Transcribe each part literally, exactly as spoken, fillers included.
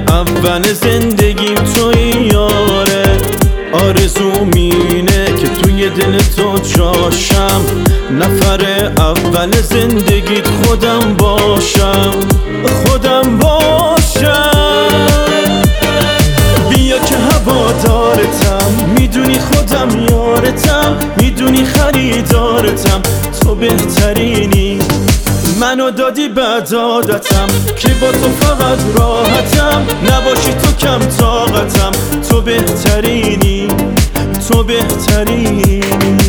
اول زندگیم توی یاره، آرزوم اینه که توی دل تو جاشم، نفر اول زندگیت خودم باشم، خودم باشم. بیا که هوادارتم، میدونی خودم یارتم، میدونی خریدارتم، تو بهترینی، منو دادی بعد عادتم که با تو فقط راحتم، نباشی تو کم طاقتم، تو بهترینی، تو بهترینی.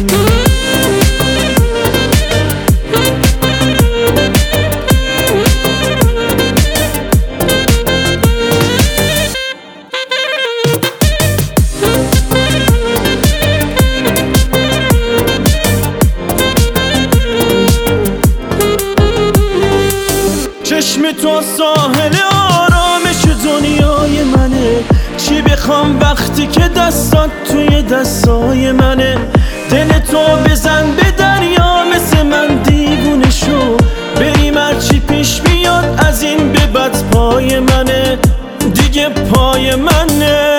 چشم تو ساحل آرامش دنیای منه، چی بخوام وقتی که دستات توی دستای منه، دل تو بزن به دریا مثل من دیوونه شو، بریم هرچی پیش بیاد از این به بعد پای منه، دیگه پای منه.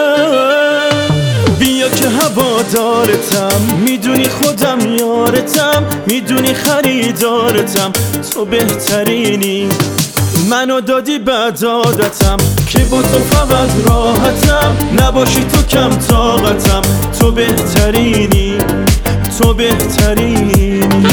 بیا که هوادارتم، میدونی خودم یارتم، میدونی خریدارتم، تو بهترینی، منو دادی بعد عادتم که با تو فقط راحتم، نباشی تو کم طاقتم، تو بهترینی، تو بهترینی.